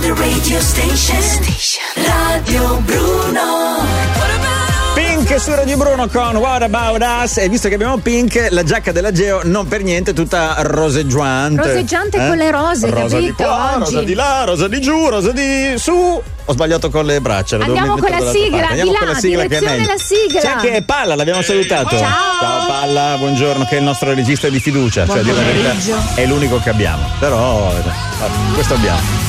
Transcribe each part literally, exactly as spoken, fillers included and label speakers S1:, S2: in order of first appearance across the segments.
S1: the radio station. Radio Bruno.
S2: Pink su Radio Bruno con What About Us. E visto che abbiamo Pink, la giacca della Geo non per niente tutta roseggiante.
S3: Roseggiante
S2: eh?
S3: con le rose,
S2: rosa
S3: capito?
S2: Di qua,
S3: oggi.
S2: rosa di là, rosa di giù, rosa di su. Ho sbagliato con le braccia.
S3: Andiamo con la sigla,
S2: Andiamo
S3: di
S2: con
S3: là,
S2: la sigla che è
S3: direzione
S2: meglio.
S3: la sigla.
S2: C'è anche Palla, l'abbiamo salutato.
S3: Ciao.
S2: Ciao Palla, buongiorno, che è il nostro regista di fiducia.
S3: Buon
S2: cioè, di la verità,
S3: pomeriggio.
S2: è l'unico che abbiamo. Però vabbè, questo abbiamo.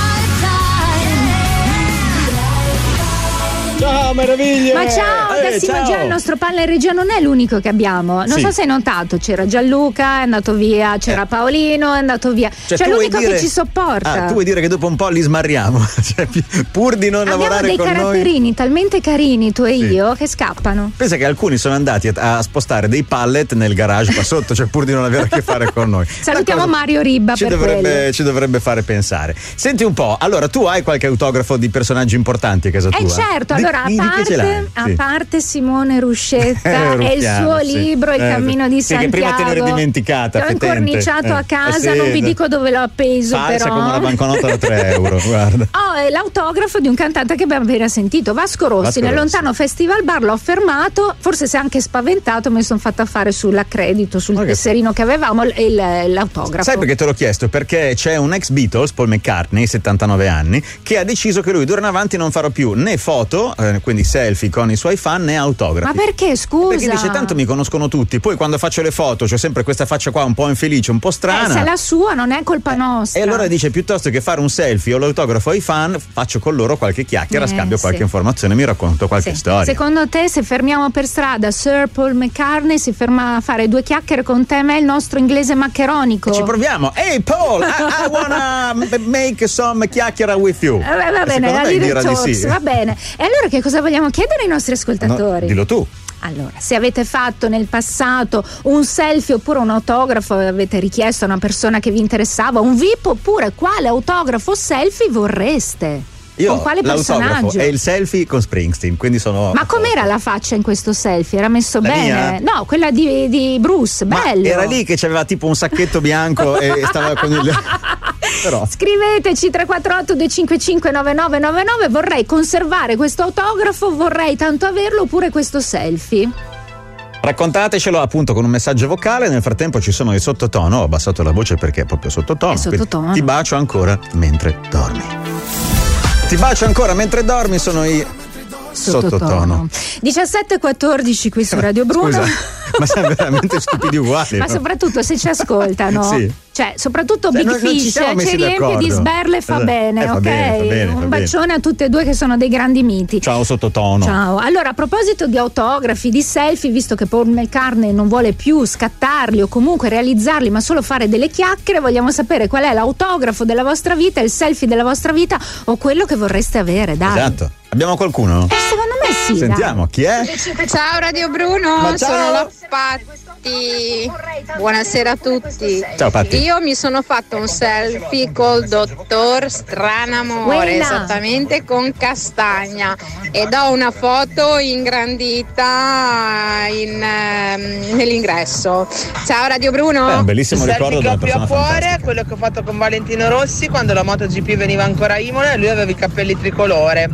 S2: Ciao meraviglia!
S3: Ma ciao,
S2: eh,
S3: da Simo
S2: ciao.
S3: Già, il nostro palla in regia non è l'unico che abbiamo. Non
S2: Sì.
S3: so se hai notato, c'era Gianluca, è andato via, c'era
S2: Eh.
S3: Paolino, è andato via. Cioè,
S2: tu vuoi
S3: l'unico
S2: dire-
S3: che ci sopporta.
S2: Ah, tu vuoi dire che dopo un po' li smarriamo? Cioè, pur di non
S3: Abbiamo
S2: lavorare
S3: dei
S2: con noi.
S3: caratterini talmente carini, tu e
S2: Sì.
S3: io, che scappano.
S2: Pensa che alcuni sono andati a, a spostare dei pallet nel garage qua sotto, cioè pur di non avere a che fare con noi.
S3: Salutiamo
S2: La cosa
S3: Mario Ribba
S2: ci
S3: per
S2: dovrebbe,
S3: quello.
S2: ci dovrebbe fare pensare. Senti un po', allora tu hai qualche autografo di personaggi importanti a casa tua?
S3: Eh certo,
S2: Di-
S3: allora a
S2: di- di chi ce l'hai?
S3: parte, a
S2: Sì.
S3: parte Simone Ruscetta
S2: Eh,
S3: e il
S2: Ruffiano,
S3: suo
S2: sì.
S3: libro Il
S2: Eh,
S3: cammino di
S2: sì, che
S3: Santiago,
S2: prima te ne eri dimenticata,
S3: l'ho
S2: fetente.
S3: incorniciato
S2: Eh,
S3: a casa,
S2: eh sì,
S3: non vi
S2: eh.
S3: dico dove l'ho appeso.
S2: Falsa
S3: però
S2: come una banconota da tre euro, guarda.
S3: Oh, è l'autografo di un cantante che abbiamo appena sentito, Vasco Rossi.
S2: Vasco
S3: Nel
S2: Rossi.
S3: lontano festival bar l'ho fermato, forse si è anche spaventato, mi sono fatta fare sull'accredito, sul
S2: Ok.
S3: tesserino che avevamo, il- il- l'autografo.
S2: Sai perché te l'ho chiesto? Perché c'è un ex Beatles, Paul McCartney, settantanove anni, che ha deciso che lui d'ora in avanti non farà più né foto, eh, quindi selfie con i suoi fan, né autografi.
S3: Ma perché, scusa?
S2: Perché dice tanto mi conoscono tutti, poi quando faccio le foto c'ho sempre questa faccia qua un po' infelice, un po'
S3: Eh,
S2: strana.
S3: se è la sua non è colpa nostra.
S2: E allora dice piuttosto che fare un selfie o l'autografo ai fan, faccio con loro qualche chiacchiera,
S3: Eh,
S2: scambio qualche
S3: sì.
S2: informazione, mi racconto qualche
S3: Sì.
S2: storia.
S3: Secondo te, se fermiamo per strada Sir Paul McCartney, si ferma a fare due chiacchiere con te, me il nostro inglese maccheronico?
S2: Ci proviamo. Hey Paul, I, I wanna m- make some chiacchiera with you.
S3: Eh, va bene,
S2: Secondo
S3: la
S2: me
S3: Little
S2: dirà di
S3: Talks,
S2: sì.
S3: va bene. E allora che cosa vogliamo chiedere ai nostri ascoltatori?
S2: No, dillo tu.
S3: Allora, se avete fatto nel passato un selfie oppure un autografo, avete richiesto a una persona che vi interessava, un V I P, oppure quale autografo o selfie vorreste?
S2: Io
S3: Con quale
S2: l'autografo
S3: personaggio?
S2: è il selfie con Springsteen, quindi sono.
S3: Ma com'era la faccia in questo selfie? Era messo
S2: La
S3: bene?
S2: mia?
S3: No, quella di, di Bruce,
S2: Ma
S3: bello.
S2: era lì che c'aveva tipo un sacchetto bianco e stava con il. Però.
S3: Scriveteci tre quattro otto due cinque cinque nove nove nove nove, vorrei conservare questo autografo, vorrei tanto averlo, oppure questo selfie.
S2: Raccontatecelo appunto con un messaggio vocale. Nel frattempo ci sono i sottotono. Ho abbassato la voce perché è proprio sottotono.
S3: È sottotono.
S2: Quindi ti bacio ancora mentre dormi. Ti bacio ancora mentre dormi, sono i sottotono.
S3: diciassette e quattordici qui su Radio Bruno.
S2: Scusa, ma siamo veramente stupidi uguali.
S3: Ma
S2: no?
S3: soprattutto se ci ascoltano,
S2: Sì.
S3: cioè soprattutto
S2: Cioè,
S3: Big
S2: noi non ci
S3: Fish
S2: siamo
S3: ci
S2: messi
S3: riempie
S2: d'accordo.
S3: di sberle, fa
S2: Esatto.
S3: bene,
S2: Eh, fa
S3: ok?
S2: bene, fa bene,
S3: Un
S2: fa
S3: bacione a tutte e due che sono dei grandi miti.
S2: Ciao sottotono.
S3: Ciao, allora a proposito di autografi, di selfie, visto che Paul McCartney non vuole più scattarli o comunque realizzarli ma solo fare delle chiacchiere, vogliamo sapere qual è l'autografo della vostra vita, il selfie della vostra vita o quello che vorreste avere, dai.
S2: Esatto. Abbiamo qualcuno?
S3: Eh, secondo me sì.
S2: Sentiamo, chi è?
S4: Ciao Radio Bruno,
S2: Ma ciao.
S4: sono la Patti. Buonasera a tutti.
S2: Ciao, Patti.
S4: Io mi sono fatto un selfie col dottor Stranamore,
S3: Quella.
S4: esattamente con Castagna, ed ho una foto ingrandita in, ehm, nell'ingresso. Ciao Radio Bruno.
S2: È un bellissimo
S5: Il
S2: ricordo
S5: selfie
S2: di
S5: che
S2: una
S5: ho più a
S2: persona
S5: cuore è
S2: fantastica.
S5: quello che ho fatto con Valentino Rossi quando la MotoGP veniva ancora a Imola e lui aveva i capelli tricolore.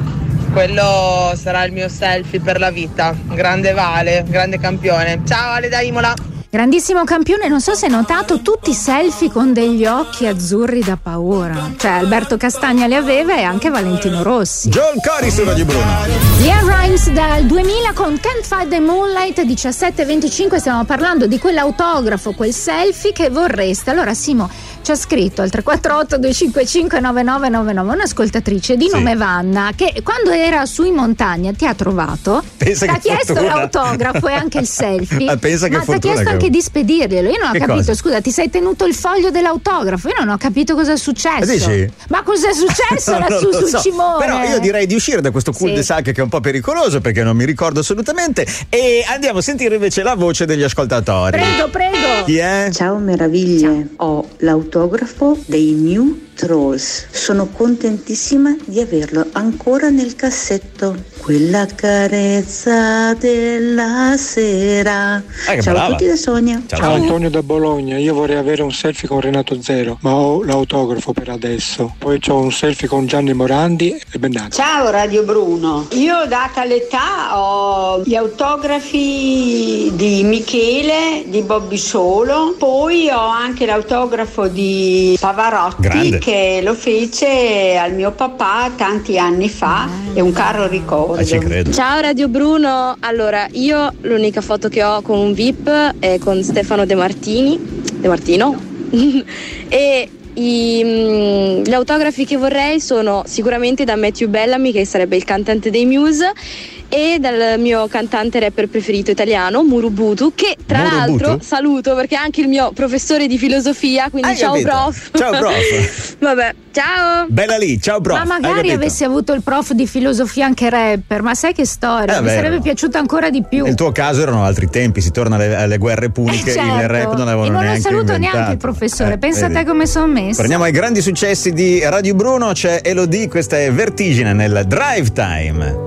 S5: Quello sarà il mio selfie per la vita. Grande Vale, grande campione. Ciao Ale da Imola.
S3: Grandissimo campione, non so se hai notato tutti i selfie con degli occhi azzurri da paura. Cioè Alberto Castagna li aveva e anche Valentino Rossi.
S2: John Cori su Radio Bruno.
S3: Liam Rimes dal duemila con Can't Fight the Moonlight, diciassette e venticinque, stiamo parlando di quell'autografo, quel selfie che vorreste. Allora Simo ci ha scritto al tre quattro otto due cinque cinque nove nove nove nove un'ascoltatrice di
S2: Sì.
S3: nome Vanna che quando era su in montagna ti ha trovato,
S2: Pensa
S3: ti ha
S2: che
S3: chiesto
S2: fortuna.
S3: l'autografo e anche il selfie.
S2: Ah, pensa che
S3: ma ti ha
S2: fortuna
S3: chiesto
S2: che
S3: anche
S2: ho.
S3: di spedirglielo. Io non ho
S2: Che
S3: capito,
S2: cosa?
S3: scusa, ti sei tenuto il foglio dell'autografo, io non ho capito cosa è successo.
S2: Dici?
S3: Ma cos'è successo
S2: No,
S3: lassù
S2: non lo
S3: sul
S2: so.
S3: cimone?
S2: Però io direi di uscire da questo cul de sac che è un po' pericoloso perché non mi ricordo assolutamente e andiamo a sentire invece la voce degli ascoltatori.
S3: Prego, prego.
S2: Chi è?
S6: Ciao meraviglie, ho l'autografo l'autografo dei New Trolls. Sono contentissima di averlo ancora nel cassetto. Quella carezza della sera.
S2: Eh,
S6: Ciao
S2: brava.
S6: a tutti da Sonia.
S2: Ciao,
S7: Ciao
S2: Sonia.
S7: Antonio da Bologna, io vorrei avere un selfie con Renato Zero, ma ho l'autografo per adesso. Poi ho un selfie con Gianni Morandi e Bennati.
S8: Ciao Radio Bruno, io data l'età ho gli autografi di Michele, di Bobby Solo, poi ho anche l'autografo di Pavarotti.
S2: Grande.
S8: Che lo fece al mio papà tanti anni fa, è un caro ricordo.
S2: Eh, ci credo.
S9: Ciao Radio Bruno, allora io l'unica foto che ho con un V I P è con Stefano De Martini, De Martino e i, mm, gli autografi che vorrei sono sicuramente da Matthew Bellamy, che sarebbe il cantante dei Muse, e dal mio cantante rapper preferito italiano, Murubutu, che tra
S2: Murubutu?
S9: l'altro saluto perché è anche il mio professore di filosofia, quindi
S2: Hai
S9: ciao
S2: capito?
S9: prof.
S2: Ciao prof.
S9: Vabbè, ciao.
S2: Bella lì, ciao prof.
S3: Ma
S2: Hai
S3: magari
S2: capito?
S3: avessi avuto il prof di filosofia anche rapper, ma sai che storia?
S2: Eh,
S3: Mi
S2: vero.
S3: sarebbe piaciuto ancora di più.
S2: Nel tuo caso erano altri tempi, si torna alle, alle guerre puniche,
S3: Eh, certo.
S2: il rap non avevano
S3: e non
S2: neanche
S3: lo saluto
S2: inventato.
S3: neanche il professore,
S2: Eh,
S3: pensa a
S2: vedi.
S3: te come sono messo.
S2: Torniamo ai grandi successi di Radio Bruno, c'è Elodie, questa è Vertigine nel Drive Time.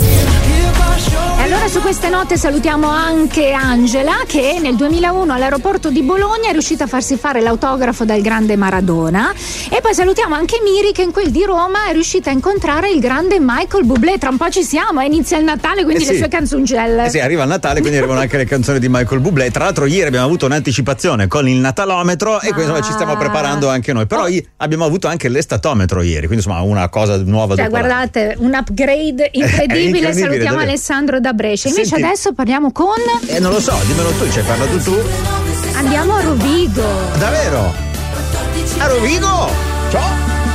S3: E allora su queste note salutiamo anche Angela, che nel duemilauno all'aeroporto di Bologna è riuscita a farsi fare l'autografo dal grande Maradona, e poi salutiamo anche Miri, che in quel di Roma è riuscita a incontrare il grande Michael Bublé. Tra un po' ci siamo, eh, inizia il Natale, quindi
S2: Eh
S3: le
S2: sì.
S3: sue canzoncelle.
S2: Eh sì, arriva il Natale, quindi arrivano anche le canzoni di Michael Bublé. Tra l'altro ieri abbiamo avuto un'anticipazione con il natalometro e quindi insomma, ci stiamo preparando anche noi. Però
S3: Oh.
S2: i- abbiamo avuto anche l'estatometro ieri, quindi insomma una cosa nuova
S3: Cioè,
S2: dopo l'altra.
S3: guardate, un upgrade incredibile.
S2: incredibile,
S3: Salutiamo
S2: davvero.
S3: Alessandro da Brescia. Invece
S2: Senti-
S3: adesso parliamo con.
S2: Eh non lo so, dimmelo tu, ci hai parlato tu.
S3: Andiamo a Rovigo.
S2: Davvero? A Rovigo? Ciao!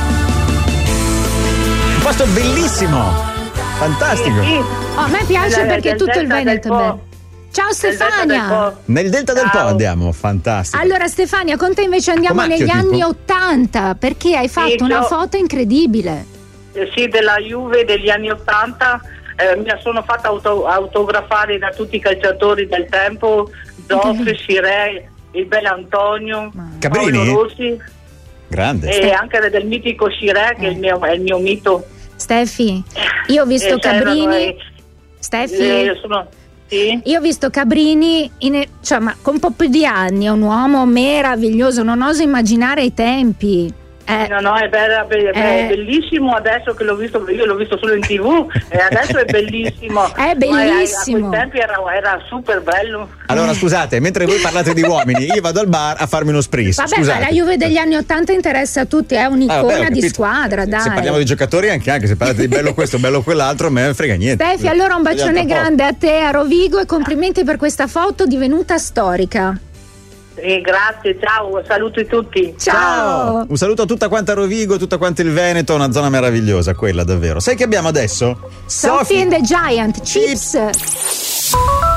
S2: Un posto bellissimo! Fantastico!
S3: Oh, a me piace
S5: Del-
S3: perché
S5: del
S3: tutto il
S5: Delta del
S3: Veneto è
S5: Po.
S3: bello. Ciao
S5: Del Delta del
S3: Stefania.
S5: Po.
S2: Nel delta del Po
S5: Ciao.
S2: andiamo, fantastico.
S3: Allora Stefania, con te invece andiamo
S2: Com'è,
S3: negli
S2: che tipo?
S3: anni ottanta, perché hai fatto
S5: Sì,
S3: una
S5: io-
S3: foto incredibile.
S5: Eh, sì, della Juve degli anni Ottanta. Eh, mi sono fatta auto- autografare da tutti i calciatori del tempo, Zoff, Sirè, il bel Antonio,
S2: Cabrini?
S5: Paolo Rossi
S2: Grande.
S5: e anche del mitico Sirè, che è il mio, è il mio mito.
S3: Stefi, io ho visto
S5: Eh, c'erano,
S3: Cabrini.
S5: eh,
S3: Stefi,
S5: eh, sono- sì?
S3: io ho visto Cabrini in- cioè, ma con un po' più di anni, è un uomo meraviglioso, non oso immaginare i tempi. Eh,
S5: No, no, è, be- be- be-
S3: Eh.
S5: bellissimo adesso che l'ho visto, io l'ho visto solo in tv e adesso è bellissimo.
S3: È
S5: Ma
S3: bellissimo.
S5: a quei tempi era, era super bello.
S2: Allora scusate, mentre voi parlate di uomini, io vado al bar a farmi uno spritz.
S3: Vabbè,
S2: Scusate.
S3: ma la Juve degli anni Ottanta interessa a tutti, è un'icona
S2: Ah, vabbè, ho
S3: di
S2: capito.
S3: squadra, dai.
S2: Se parliamo di giocatori anche, anche se parlate di bello questo, bello quell'altro, a me ne frega niente.
S3: Stefi, allora un bacione
S2: Vediamo tra poco.
S3: grande a te, a Rovigo, e complimenti per questa foto divenuta storica.
S5: E grazie, ciao, saluti tutti.
S3: Ciao.
S2: Un saluto a tutta quanta Rovigo, tutta quanta il Veneto, una zona meravigliosa quella davvero. Sai che abbiamo adesso?
S3: Sophie and the Giant, Chips.